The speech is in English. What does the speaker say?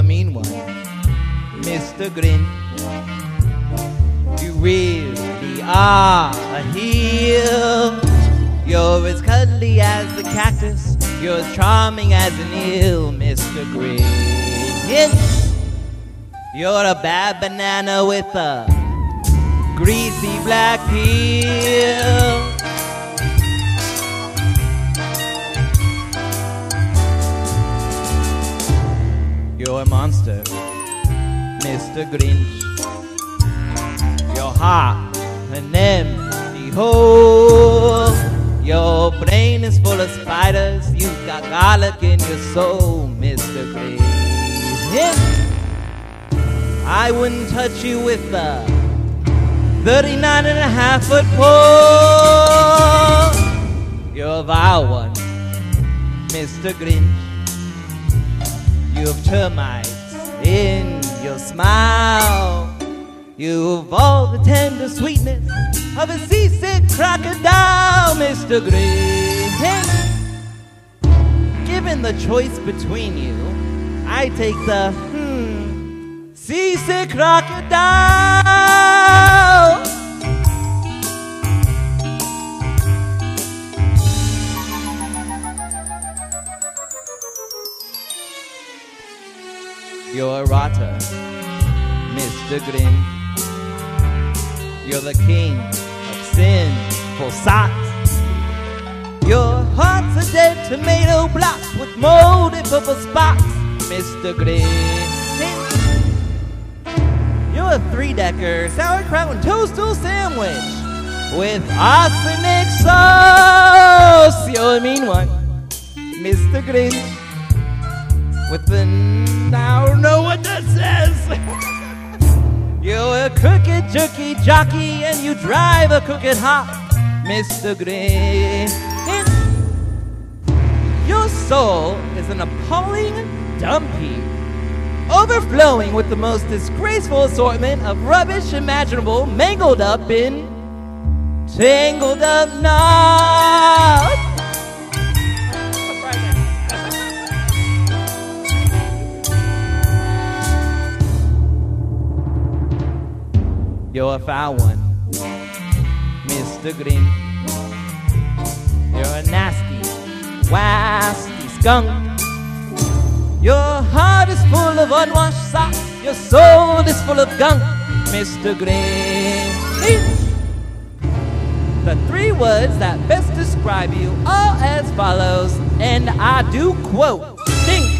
a mean one, Mr. Grinch. You really are a heel. You're as cuddly as a cactus. You're as charming as an eel, Mr. Grinch. You're a bad banana with a greasy black peel. You're a monster, Mr. Grinch. Your heart an empty hole. Your brain is full of spiders. You've got garlic in your soul, Mr. Grinch. I wouldn't touch you with a 39.5-foot pole. You're a vile one, Mr. Grinch. You have termites in your smile. You've all the tender sweetness of a seasick crocodile, Mr. Grinch. Given the choice between you, I take the seasick crocodile. You're a rotter, Mr. Grinch. You're the king of sinful socks. Your heart's a dead tomato block with moldy purple spots, Mr. Grinch. You're a three-decker sauerkraut and toadstool sandwich with arsenic sauce. You're a mean one, Mr. Grinch. With the I don't know what that says. You're a crooked jerky jockey and you drive a crooked hop, Mr. Grinch. Your soul is an appalling dump heap, overflowing with the most disgraceful assortment of rubbish imaginable, mangled up in tangled up knots. You're a foul one, Mr. Grinch. You're a nasty, wasty skunk. Your heart is full of unwashed socks. Your soul is full of gunk, Mr. Grinch. The three words that best describe you are as follows, and I do quote: stink,